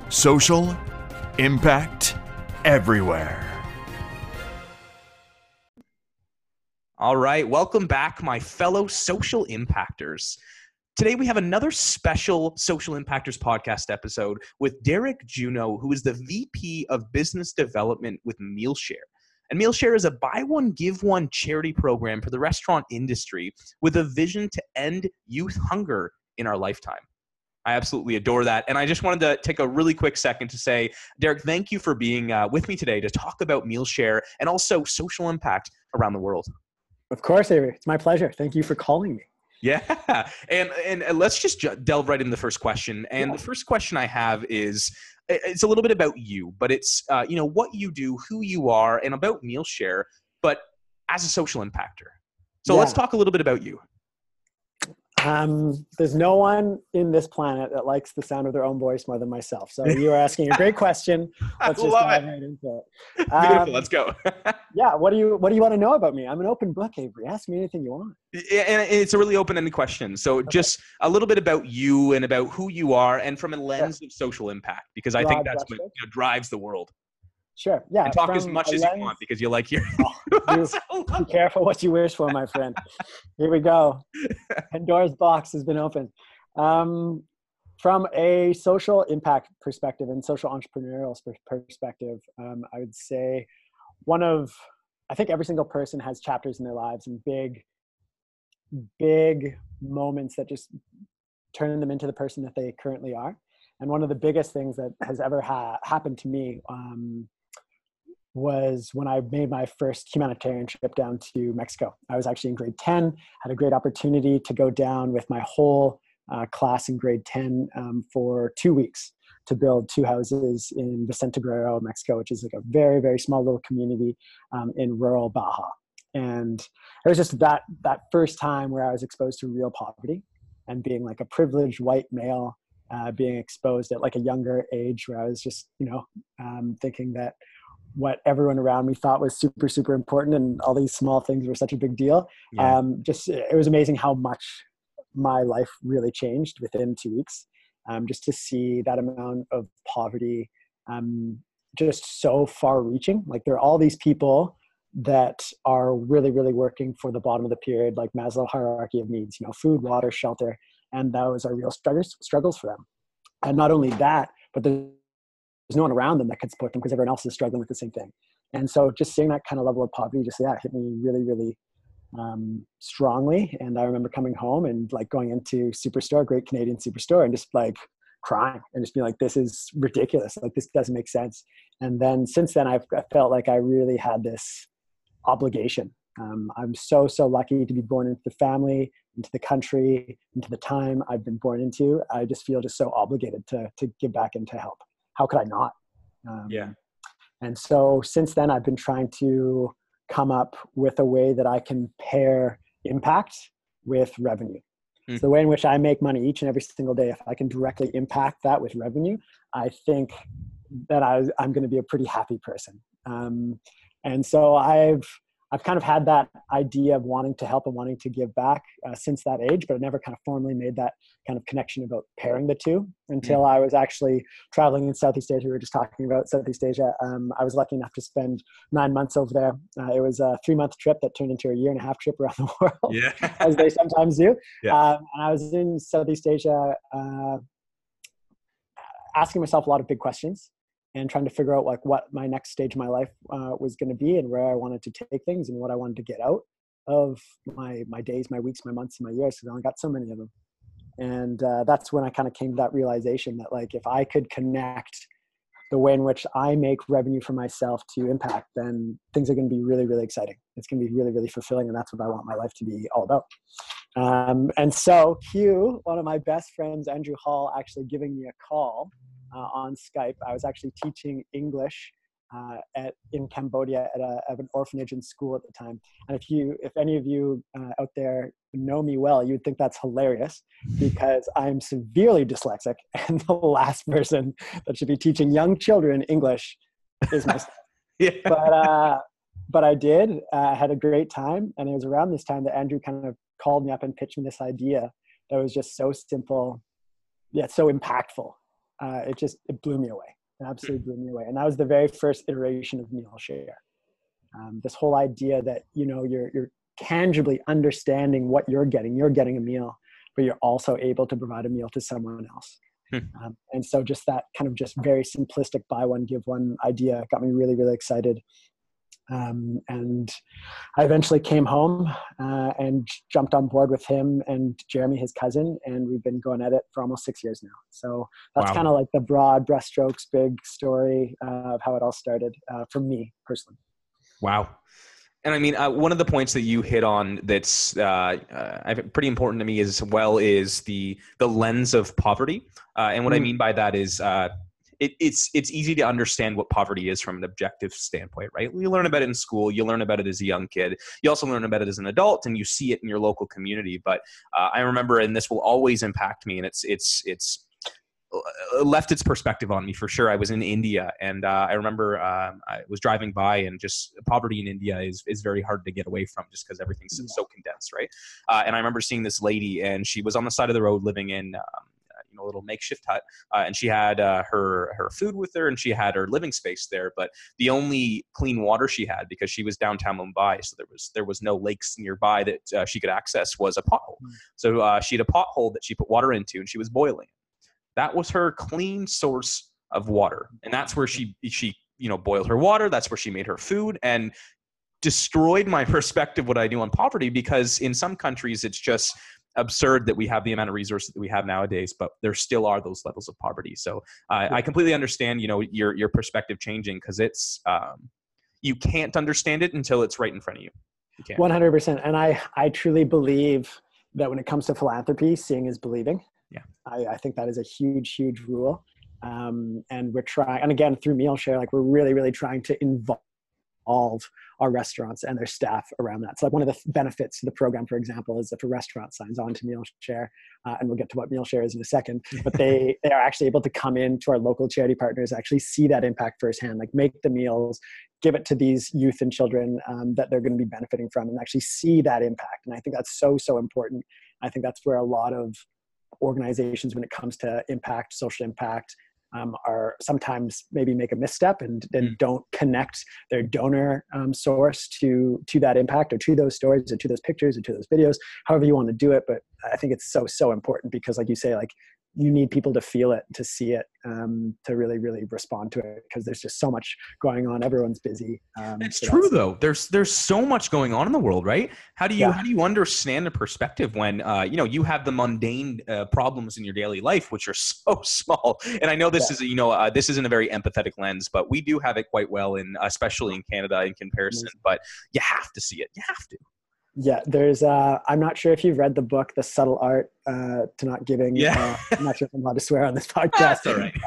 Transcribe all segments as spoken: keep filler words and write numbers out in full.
Social impact everywhere. All right, welcome back, my fellow social impactors. Today we have another special Social Impactors podcast episode with Derek Juno, who is the V P of Business Development with Mealshare. And Mealshare is a buy one, give one charity program for the restaurant industry with a vision to end youth hunger in our lifetime. I absolutely adore that. And I just wanted to take a really quick second to say, Derek, thank you for being uh, with me today to talk about Mealshare and also social impact around the world. Of course, Avery. It's my pleasure. Thank you for calling me. Yeah. And, and and let's just delve right into the first question. And Yeah. the first question I have is, it's a little bit about you, but it's, uh, you know, what you do, who you are, and about Mealshare, but as a social impactor. So Yeah. let's talk a little bit about you. Um, there's no one in this planet that likes the sound of their own voice more than myself. So you are asking a great question. Let's I just love dive it. right into it. Beautiful. Um, Let's go. yeah. What do you What do you want to know about me? I'm an open book, Avery. Ask me anything you want. Yeah, and it's a really open-ended question. So Okay. just a little bit about you and about who you are and from a lens of social impact, because I think Broad that's what brushstrokes? you know, drives the world. Sure. Yeah. And talk as from much a as lens- you want because you like hearing. You, be careful what you wish for, my friend. Here we go. Pandora's box has been opened. Um, from a social impact perspective and social entrepreneurial sp- perspective, um, I would say one of, I think every single person has chapters in their lives and big, big moments that just turn them into the person that they currently are. And one of the biggest things that has ever ha- happened to me um, was when I made my first humanitarian trip down to Mexico. I was actually in grade ten, had a great opportunity to go down with my whole uh, class in grade ten um, for two weeks to build two houses in Vicente Guerrero, Mexico, which is like a very, very small little community um, in rural Baja. And it was just that, that first time where I was exposed to real poverty and being like a privileged white male, uh, being exposed at like a younger age where I was just, you know, um, thinking that what everyone around me thought was super, super important and all these small things were such a big deal. Yeah. Um, just, it was amazing how much my life really changed within two weeks. Um, just to see that amount of poverty, um, just so far reaching. Like there are all these people that are really, really working for the bottom of the pyramid, like Maslow hierarchy of needs, you know, food, water, shelter, and those are real struggles, struggles for them. And not only that, but there's there's no one around them that could support them because everyone else is struggling with the same thing. And so just seeing that kind of level of poverty, just, yeah, hit me really, really um, strongly. And I remember coming home and like going into Superstore, Great Canadian Superstore, and just like crying and just being like, this is ridiculous. Like, this doesn't make sense. And then since then, I've I felt like I really had this obligation. Um, I'm so, so lucky to be born into the family, into the country, into the time I've been born into. I just feel just so obligated to to give back and to help. How could I not? Um, Yeah. And so since then, I've been trying to come up with a way that I can pair impact with revenue. Mm. So the way in which I make money each and every single day, if I can directly impact that with revenue, I think that I, I'm going to be a pretty happy person. Um, and so I've I've kind of had that idea of wanting to help and wanting to give back uh, since that age, but I never kind of formally made that kind of connection about pairing the two until I was actually traveling in Southeast Asia. We were just talking about Southeast Asia. Um, I was lucky enough to spend nine months over there. Uh, it was a three month trip that turned into a year and a half trip around the world, Yeah. as they sometimes do. Yeah. Um, and I was in Southeast Asia uh, asking myself a lot of big questions and trying to figure out like what my next stage of my life uh, was going to be and where I wanted to take things and what I wanted to get out of my my days, my weeks, my months, and my years, because I only got so many of them. And uh, that's when I kind of came to that realization that like if I could connect the way in which I make revenue for myself to impact, then things are going to be really, really exciting. It's going to be really, really fulfilling, and that's what I want my life to be all about. Um, and so Q, one of my best friends, Andrew Hall, actually giving me a call uh, on Skype. I was actually teaching English uh, at in Cambodia at, a, at an orphanage and school at the time. And if you, if any of you uh, out there know me well, you'd think that's hilarious because I'm severely dyslexic, and the last person that should be teaching young children English is myself. Yeah. But uh, but I did. I uh, had a great time, and it was around this time that Andrew kind of called me up and pitched me this idea that was just so simple, yet so impactful. uh, it just, it blew me away. It absolutely blew me away. And that was the very first iteration of meal share. Um, this whole idea that, you know, you're, you're tangibly understanding what you're getting. You're getting a meal, but you're also able to provide a meal to someone else. Hmm. Um, and so just that kind of just very simplistic buy one, give one idea got me really, really excited. Um, and I eventually came home uh, and jumped on board with him and Jeremy, his cousin, and we've been going at it for almost six years now. So that's wow. kind of like the broad brushstrokes, big story uh, of how it all started uh, for me personally. Wow. And I mean, uh, one of the points that you hit on that's uh, uh, pretty important to me as well is the the lens of poverty. Uh, and what mm. I mean by that is uh, it, it's it's easy to understand what poverty is from an objective standpoint, right? You learn about it in school. You learn about it as a young kid. You also learn about it as an adult, and you see it in your local community. But uh, I remember, and this will always impact me, and it's it's it's left its perspective on me for sure. I was in India, and uh, I remember um, I was driving by, and just poverty in India is is very hard to get away from, just because everything's yeah. so condensed, right? Uh, and I remember seeing this lady, and she was on the side of the road living in um, you know a little makeshift hut, uh, and she had uh, her her food with her, and she had her living space there. But the only clean water she had, because she was downtown Mumbai, so there was there was no lakes nearby that uh, she could access, was a pothole. Mm. So uh, she had a pothole that she put water into, and she was boiling it. That was her clean source of water. And that's where she, she, you know, boiled her water. That's where she made her food, and destroyed my perspective, what I do on poverty, because in some countries, it's just absurd that we have the amount of resources that we have nowadays, but there still are those levels of poverty. So uh, yeah. I completely understand, you know, your, your perspective changing, because it's, um, you can't understand it until it's right in front of you. You can't. one hundred percent. And I, I truly believe that when it comes to philanthropy, seeing is believing. Yeah, I, I think that is a huge, huge rule. Um, and we're trying, and again, through Meal Share, like we're really, really trying to involve our restaurants and their staff around that. So like one of the benefits to the program, for example, is if a restaurant signs on to Meal Share, uh, and we'll get to what Meal Share is in a second, but they, they are actually able to come in to our local charity partners, actually see that impact firsthand, like make the meals, give it to these youth and children um, that they're going to be benefiting from, and actually see that impact. And I think that's so, so important. I think that's where a lot of organizations, when it comes to impact, social impact, um, are sometimes maybe make a misstep and then mm. don't connect their donor um, source to to that impact, or to those stories, or to those pictures, or to those videos, however you want to do it. But I think it's so, so important, because like you say, like you need people to feel it, to see it, um, to really, really respond to it, because there's just so much going on. Everyone's busy. Um, it's so true though. There's, there's so much going on in the world, right? How do you, yeah. how do you understand the perspective when, uh, you know, you have the mundane uh, problems in your daily life, which are so small. And I know this yeah. is, you know, uh, this isn't a very empathetic lens, but we do have it quite well in, especially in Canada in comparison, mm-hmm. but you have to see it. You have to. Yeah, there's, uh, I'm not sure if you've read the book, The Subtle Art uh, to Not Giving. Yeah. Uh, I'm not sure if I'm allowed to swear on this podcast. That's all right.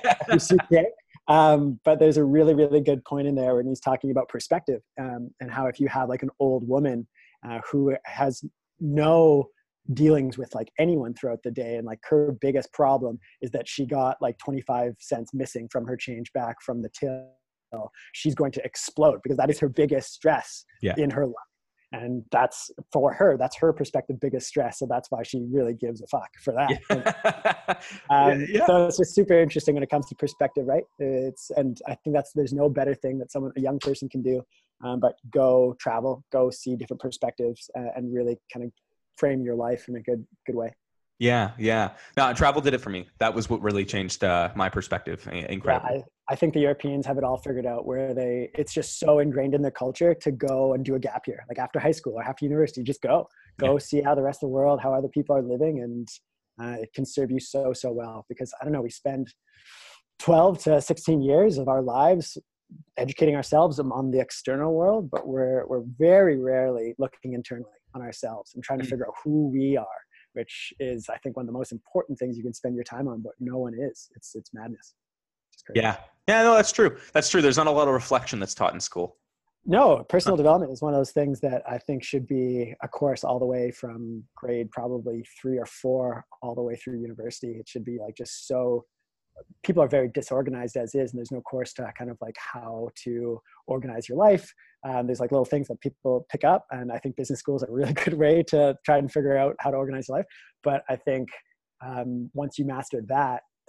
uh, um, but there's a really, really good point in there when he's talking about perspective, um, and how if you have like an old woman uh, who has no dealings with like anyone throughout the day, and like her biggest problem is that she got like twenty-five cents missing from her change back from the till, she's going to explode, because that is her biggest stress yeah. in her life. And that's, for her, that's her perspective biggest stress. So that's why she really gives a fuck for that. Yeah. um, yeah. So it's just super interesting when it comes to perspective, right? It's, and I think that's, there's no better thing that someone, a young person can do, um, but go travel, go see different perspectives, uh, and really kind of frame your life in a good, good way. Yeah. Yeah. No, travel did it for me. That was what really changed uh, my perspective. Incredible. Yeah, I, I think the Europeans have it all figured out, where they, it's just so ingrained in their culture to go and do a gap year, like after high school or after university, just go, go yeah. see how the rest of the world, how other people are living. And uh, it can serve you so, so well, because I don't know, we spend twelve to sixteen years of our lives educating ourselves on the external world, but we're, we're very rarely looking internally on ourselves and trying to mm. figure out who we are, which is, I think, one of the most important things you can spend your time on, but no one is. It's it's madness. It's crazy. Yeah. Yeah, no, that's true. That's true. There's not a lot of reflection that's taught in school. No, personal development is one of those things that I think should be a course all the way from grade probably three or four all the way through university. It should be like just so, people are very disorganized as is, and there's no course to kind of like how to organize your life. Um, there's like little things that people pick up, and I think business schools are a really good way to try and figure out how to organize your life. But I think um, once you master that,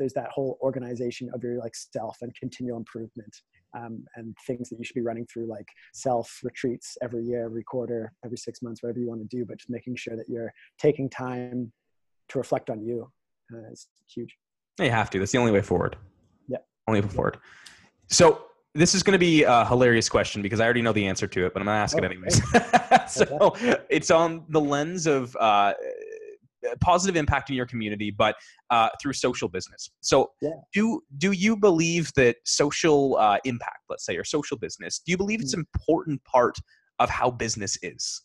there's that whole organization of your like self and continual improvement, um, and things that you should be running through, like self retreats every year, every quarter, every six months, whatever you want to do, but just making sure that you're taking time to reflect on you uh, is huge. You have to. That's the only way forward. Yeah. Only way forward. So this is going to be a hilarious question because I already know the answer to it, but I'm going to ask oh, it anyways. So okay. It's on the lens of uh, positive impact in your community, but uh, through social business. So yeah. do do you believe that social uh, impact, let's say, or social business, do you believe it's an important part of how business is?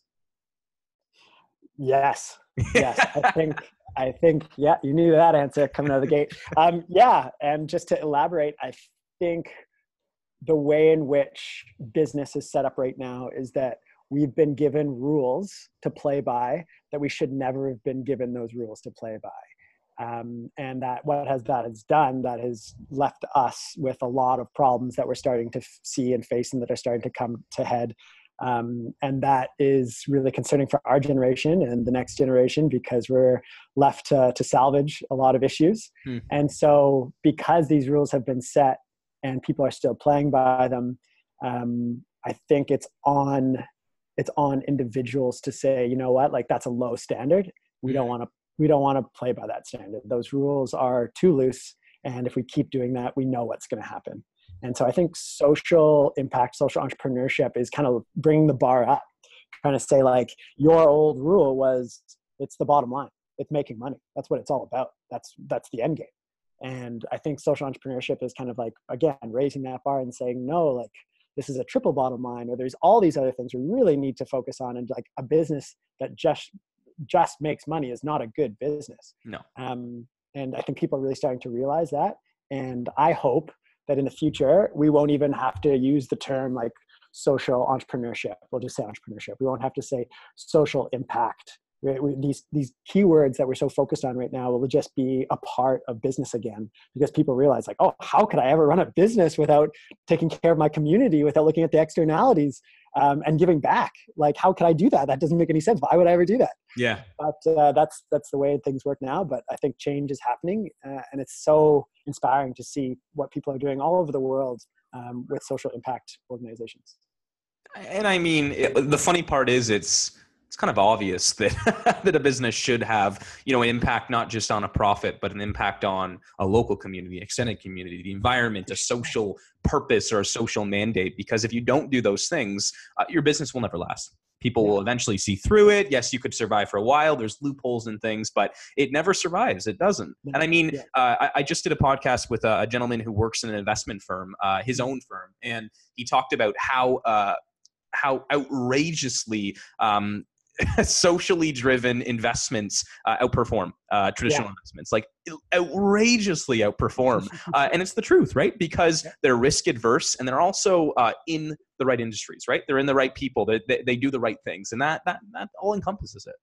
Yes. Yes. I think, I think, yeah, you knew that answer coming out of the gate. Um, yeah. And just to elaborate, I think the way in which business is set up right now is that we've been given rules to play by that we should never have been given those rules to play by. Um, and that what has that has done, that has left us with a lot of problems that we're starting to f- see and face and that are starting to come to head. Um, and that is really concerning for our generation and the next generation because we're left to, to salvage a lot of issues. Hmm. And so because these rules have been set and people are still playing by them, um, I think it's on it's on individuals to say, you know what, like that's a low standard. We don't want to we don't want to play by that standard. Those rules are too loose, and if we keep doing that, we know what's going to happen. And so I think social impact, social entrepreneurship is kind of bringing the bar up, trying to say like your old rule was it's the bottom line, it's making money. That's what it's all about. That's that's the end game. And I think social entrepreneurship is kind of like, again, raising that bar and saying, no, like this is a triple bottom line, or there's all these other things we really need to focus on. And like a business that just, just makes money is not a good business. No. Um, and I think people are really starting to realize that. And I hope that in the future, we won't even have to use the term like social entrepreneurship. We'll just say entrepreneurship. We won't have to say social impact. We, we, these these keywords that we're so focused on right now will just be a part of business again, because people realize like, oh, how could I ever run a business without taking care of my community, without looking at the externalities um, and giving back? Like, how can I do that? That doesn't make any sense. Why would I ever do that? Yeah. But uh, that's that's the way things work now. But I think change is happening, uh, and it's so inspiring to see what people are doing all over the world um, with social impact organizations. And I mean, it, the funny part is it's it's kind of obvious that that a business should have, you know, an impact not just on a profit, but an impact on a local community, extended community, the environment, a social purpose or a social mandate. Because if you don't do those things, uh, your business will never last. People yeah. will eventually see through it. Yes, you could survive for a while. There's loopholes and things, but it never survives. It doesn't. And I mean, yeah. uh, I, I just did a podcast with a, a gentleman who works in an investment firm, uh, his own firm, and he talked about how uh, how outrageously um, socially driven investments uh, outperform uh, traditional yeah. investments, like outrageously outperform. Uh, and it's the truth, right? Because yeah. they're risk adverse and they're also uh, in the right industries, right? They're in the right people. They, they, they do the right things. And that, that, that all encompasses it.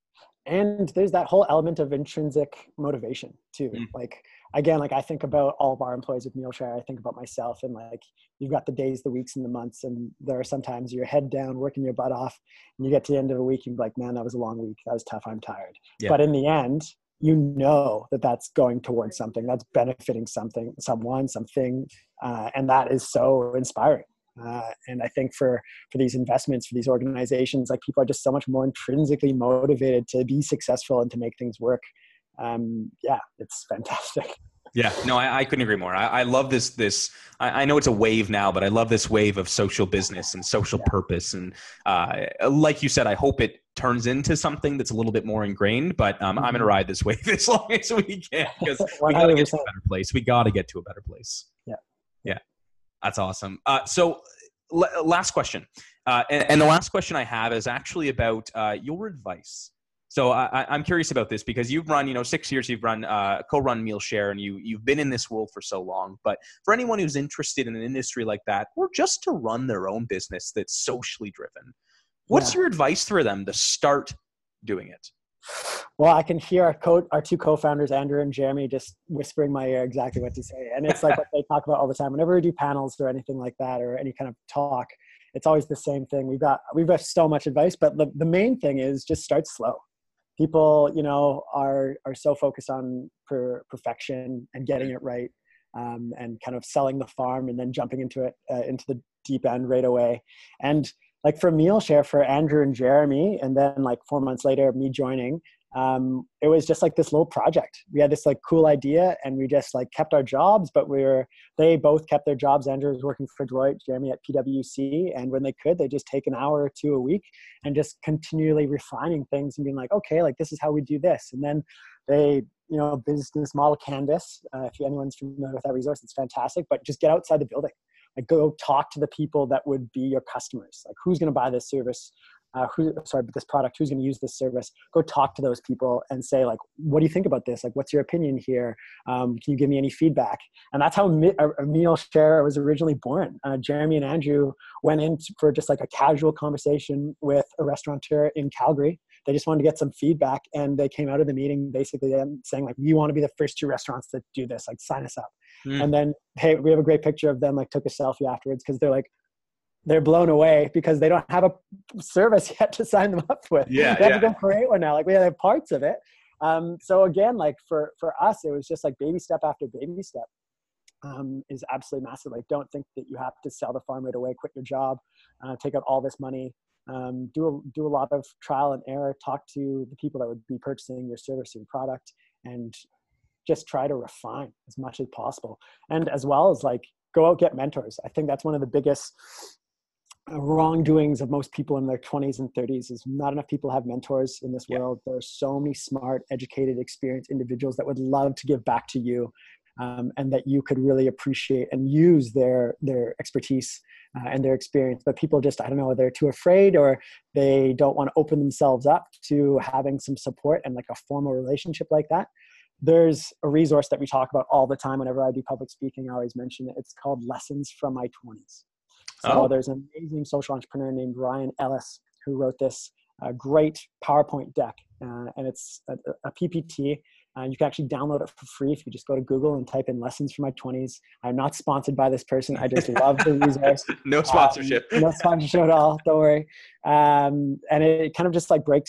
And there's that whole element of intrinsic motivation too. Mm. Like, again, like I think about all of our employees with Mealshare. I think about myself, and like you've got the days, the weeks, and the months, and there are sometimes you're head down, working your butt off, and you get to the end of a week, and you're like, man, that was a long week. That was tough. I'm tired. Yeah. But in the end, you know that that's going towards something, that's benefiting something, someone, something, uh, and that is so inspiring. Uh, and I think for, for these investments, for these organizations, like people are just so much more intrinsically motivated to be successful and to make things work. Um, yeah, it's fantastic. Yeah, no, I, I couldn't agree more. I, I love this, this, I, I know it's a wave now, but I love this wave of social business and social yeah. purpose. And uh, like you said, I hope it turns into something that's a little bit more ingrained, but um, mm-hmm. I'm going to ride this wave as long as we can, because we got to get to a better place. We got to get to a better place. Yeah. Yeah. That's awesome. Uh, so l- last question. Uh, and, and the last question I have is actually about uh, your advice. So I, I'm curious about this because you've run, you know, six years, you've run, uh, co-run Mealshare, and you, you've been in this world for so long. But for anyone who's interested in an industry like that, or just to run their own business that's socially driven, what's yeah. your advice for them to start doing it? Well, I can hear our co- our two co-founders, Andrew and Jeremy, just whispering in my ear exactly what to say. And it's like what they talk about all the time. Whenever we do panels or anything like that, or any kind of talk, it's always the same thing. We've got, we've got so much advice, but the, the main thing is just start slow. people, you know, are are so focused on per, perfection and getting it right, um, and kind of selling the farm and then jumping into it uh, into the deep end right away. And like for MealShare, for Andrew and Jeremy, and then like four months later, me joining, um, it was just like this little project. We had this like cool idea, and we just like kept our jobs, but we were, they both kept their jobs. Andrew was working for Deloitte, Jeremy at P W C. And when they could, they just take an hour or two a week and just continually refining things and being like, okay, like this is how we do this. And then they, you know, business model canvas. Uh, if anyone's familiar with that resource, it's fantastic, but just get outside the building. Like go talk to the people that would be your customers. Like who's going to buy this service? Uh, who, sorry, but this product, who's going to use this service? Go talk to those people and say like, what do you think about this? Like, what's your opinion here? Um, can you give me any feedback? And that's how Me- a, a MealShare was originally born. Uh, Jeremy and Andrew went in for just like a casual conversation with a restaurateur in Calgary. They just wanted to get some feedback, and they came out of the meeting basically saying like, we want to be the first two restaurants that do this, like sign us up. Mm. And then, hey, we have a great picture of them, like took a selfie afterwards, because they're like, they're blown away because they don't have a service yet to sign them up with. Yeah, they have yeah. to go create one now. Like we have parts of it. Um, so again, like for, for us, it was just like baby step after baby step, um, is absolutely massive. Like don't think that you have to sell the farm right away, quit your job, uh, take out all this money, um, do a, do a lot of trial and error, talk to the people that would be purchasing your service or your product, and just try to refine as much as possible. And as well as like go out, get mentors. I think that's one of the biggest wrongdoings of most people in their twenties and thirties is not enough people have mentors in this Yeah. world. There are so many smart, educated, experienced individuals that would love to give back to you, um, and that you could really appreciate and use their their expertise uh, and their experience. But people just, I don't know, they're too afraid, or they don't want to open themselves up to having some support and like a formal relationship like that. There's a resource that we talk about all the time whenever I do public speaking. I always mention it. It's called Lessons from My twenties. So oh. there's an amazing social entrepreneur named Ryan Ellis who wrote this uh, great PowerPoint deck, uh, and it's a, a P P T. Uh, you can actually download it for free if you just go to Google and type in Lessons from My twenties. I'm not sponsored by this person. I just love the resource. No sponsorship. Um, no sponsorship at all. Don't worry. Um, and it kind of just like breaks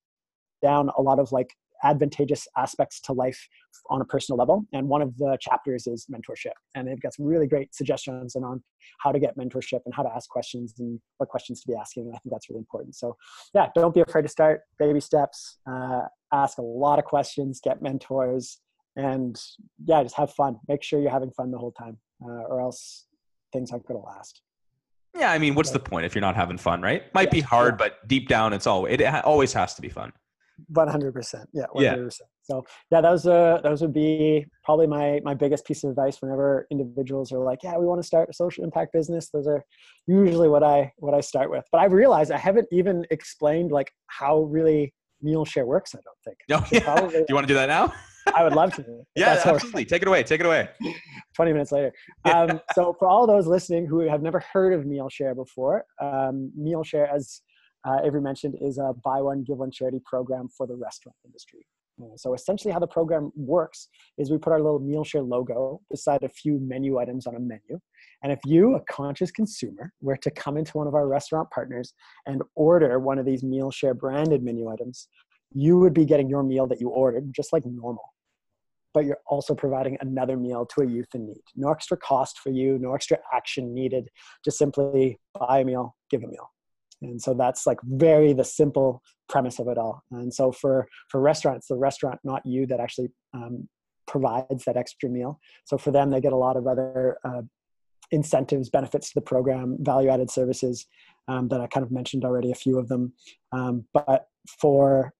down a lot of like advantageous aspects to life on a personal level. And one of the chapters is mentorship. And they've got some really great suggestions and on how to get mentorship and how to ask questions and what questions to be asking. And I think that's really important. So yeah, don't be afraid to start. Baby steps, uh, ask a lot of questions, get mentors, and yeah, just have fun. Make sure you're having fun the whole time, uh, or else things aren't going to last. Yeah, I mean, what's the point if you're not having fun, right? Might yeah, be hard, yeah. but deep down, it's all it always has to be fun. one hundred percent. Yeah. one hundred percent. Yeah. So yeah, those, uh, those would be probably my, my biggest piece of advice whenever individuals are like, yeah, we want to start a social impact business. Those are usually what I, what I start with, but I've realized I haven't even explained like how really MealShare works. I don't think. No, yeah. Probably, do you want to do that now? I would love to. Yeah, absolutely. Take it away. Take it away. twenty minutes later. Um, so for all those listening who have never heard of MealShare before, um, MealShare, as Uh, Avery mentioned, is a buy one, give one charity program for the restaurant industry. Uh, so essentially how the program works is we put our little MealShare logo beside a few menu items on a menu. And if you, a conscious consumer, were to come into one of our restaurant partners and order one of these MealShare branded menu items, you would be getting your meal that you ordered just like normal. But you're also providing another meal to a youth in need. No extra cost for you, no extra action needed. Just simply buy a meal, give a meal. And so that's like very the simple premise of it all. And so for, for restaurants, the restaurant, not you, that actually um, provides that extra meal. So for them, they get a lot of other uh, incentives, benefits to the program, value-added services um, that I kind of mentioned already, a few of them. Um, but for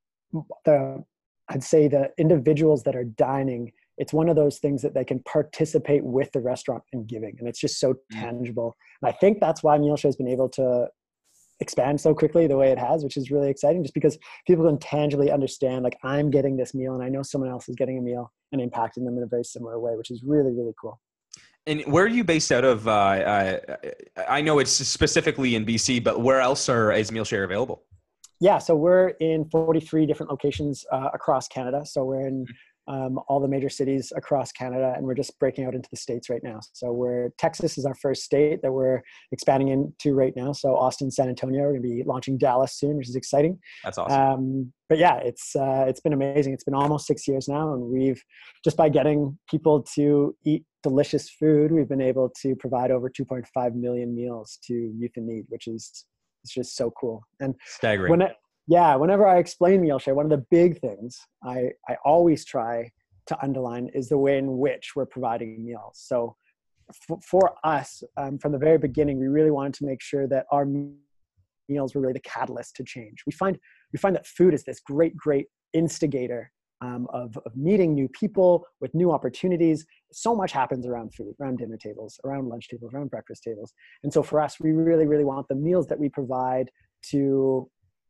the, I'd say the individuals that are dining, it's one of those things that they can participate with the restaurant in giving. And it's just so tangible. And I think that's why MealShare has been able to expand so quickly the way it has, which is really exciting, just because people can tangibly understand, like, I'm getting this meal and I know someone else is getting a meal and impacting them in a very similar way, which is really, really cool. And where are you based out of? Uh, uh, I know it's specifically in B C, but where else are, is MealShare available? Yeah, so we're in forty-three different locations uh, across Canada. So we're in um, all the major cities across Canada, and we're just breaking out into the States right now. So we're Texas is our first state that we're expanding into right now. So Austin, San Antonio, we're going to be launching Dallas soon, which is exciting. That's awesome. Um, but yeah, it's uh, it's been amazing. It's been almost six years now, and we've just by getting people to eat delicious food, we've been able to provide over two point five million meals to youth in need, which is it's just so cool. And staggering. When it, yeah, whenever I explain meal share, one of the big things I, I always try to underline is the way in which we're providing meals. So f- for us, um, from the very beginning, we really wanted to make sure that our meals were really the catalyst to change. We find we find that food is this great, great instigator um, of, of meeting new people with new opportunities. So much happens around food, around dinner tables, around lunch tables, around breakfast tables. And so for us, we really, really want the meals that we provide to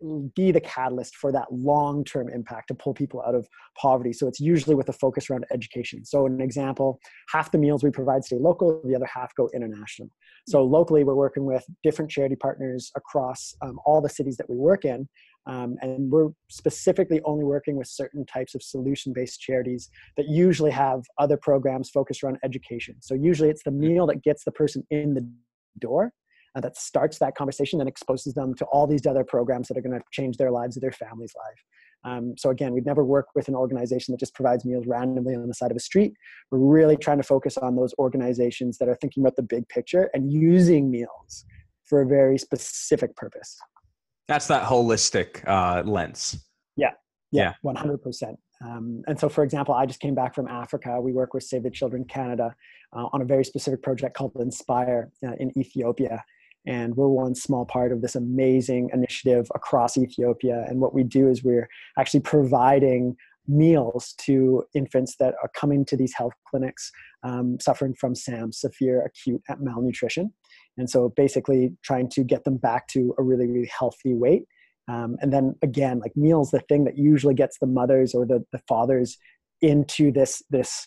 be the catalyst for that long-term impact to pull people out of poverty. So it's usually with a focus around education. So an example, half the meals we provide stay local, the other half go international. So locally, we're working with different charity partners across um, all the cities that we work in. Um, and we're specifically only working with certain types of solution-based charities that usually have other programs focused around education. So usually it's the meal that gets the person in the door, Uh, that starts that conversation, then exposes them to all these other programs that are going to change their lives or their family's life. Um, so again, we'd never work with an organization that just provides meals randomly on the side of a street. We're really trying to focus on those organizations that are thinking about the big picture and using meals for a very specific purpose. That's that holistic uh, lens. Yeah, yeah, yeah, one hundred percent. Um, and so, for example, I just came back from Africa. We work with Save the Children Canada uh, on a very specific project called Inspire uh, in Ethiopia. And we're one small part of this amazing initiative across Ethiopia. And what we do is we're actually providing meals to infants that are coming to these health clinics um, suffering from SAMS, severe acute malnutrition. And so basically trying to get them back to a really, really healthy weight. Um, and then again, like meals, the thing that usually gets the mothers or the, the fathers into this, this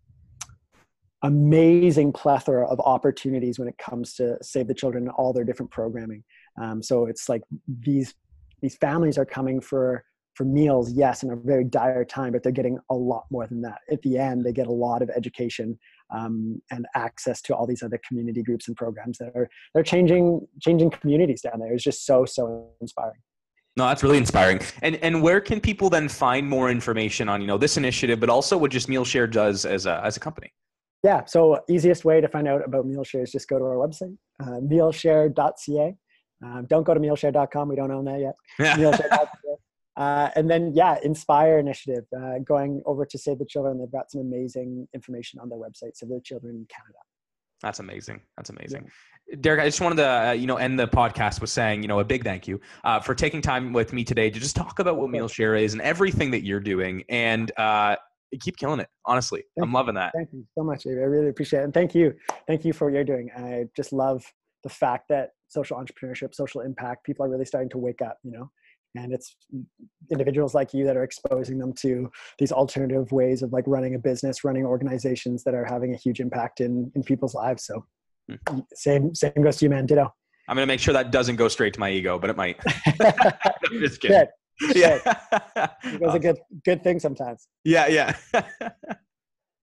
amazing plethora of opportunities when it comes to Save the Children and all their different programming. Um, so it's like these these families are coming for for meals, yes, in a very dire time, but they're getting a lot more than that. At the end, they get a lot of education um, and access to all these other community groups and programs that are they're changing changing communities down there. It's just so so inspiring. No, that's really inspiring. And and where can people then find more information on, you know, this initiative, but also what just Mealshare does as a as a company? Yeah, so easiest way to find out about Mealshare is just go to our website, uh, mealshare dot c a. Uh, don't go to mealshare dot com. We don't own that yet. mealshare dot c a. Uh, and then, yeah, Inspire Initiative, uh, going over to Save the Children. They've got some amazing information on their website, Save the Children in Canada. That's amazing. That's amazing. Yeah. Derek, I just wanted to, uh, you know, end the podcast with saying, you know, a big thank you uh, for taking time with me today to just talk about what Mealshare is and everything that you're doing. And uh, you keep killing it. Honestly, thank I'm you. loving that. Thank you so much, Avery. I really appreciate it. And thank you. Thank you for what you're doing. I just love the fact that social entrepreneurship, social impact, people are really starting to wake up, you know, and it's individuals like you that are exposing them to these alternative ways of like running a business, running organizations that are having a huge impact in, in people's lives. So hmm. same, same goes to you, man. Ditto. I'm going to make sure that doesn't go straight to my ego, but it might. I'm just kidding. Good. Yeah. It was awesome. a good, good thing sometimes. Yeah. Yeah.